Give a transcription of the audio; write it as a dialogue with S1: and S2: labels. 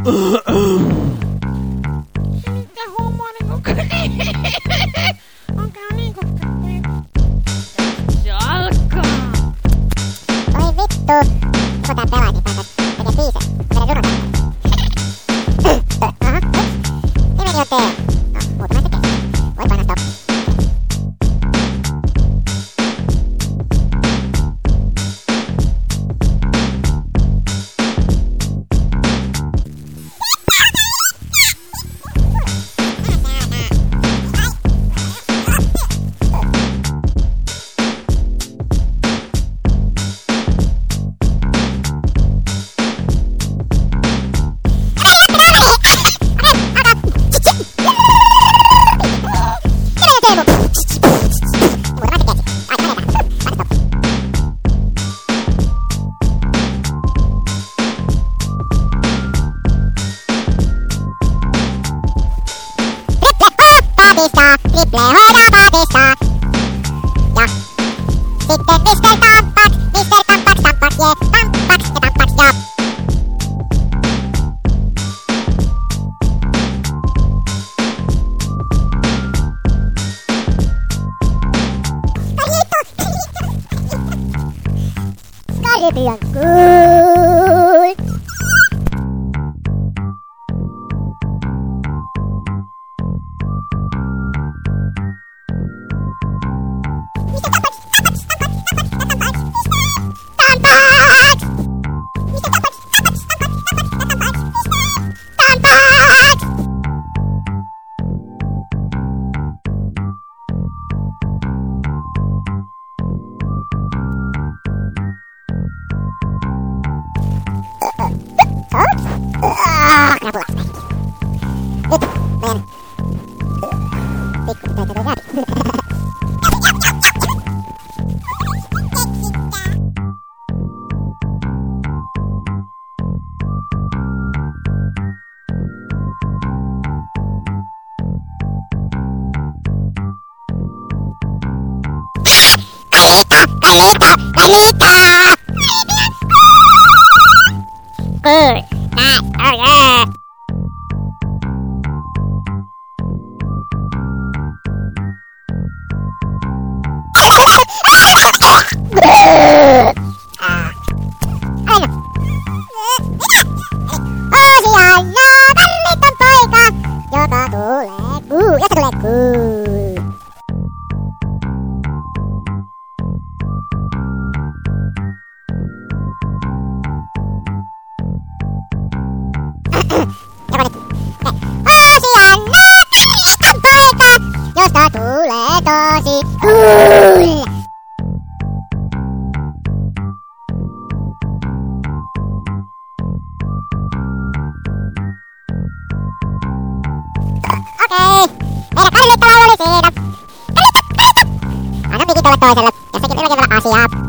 S1: Mitä hommaa niinku? Onkohan niinku? Se alkaa!
S2: Oi vittu! Joko tää pelaa, niin pääset tekee biisejä? Menen runotaan. Aha, nimeni on Teo. No, muuta mä tekee. Voi painaa stop. Triple hoida paatissa. Ja sitten Mr. Tampaks, jee, Tampaks ja Tampaks ja. Caribbean Cool. Krapula. Nyt meidän pikku töitä läpi. Kalita! Cool! Nice! Oh yeah! Joka tulee cool. Josta tulee tosi cool. Okei, meidän Karlitta-laulu oli siinä. Anna mikit olla toiselle, jossakin meillä on vielä asiaa.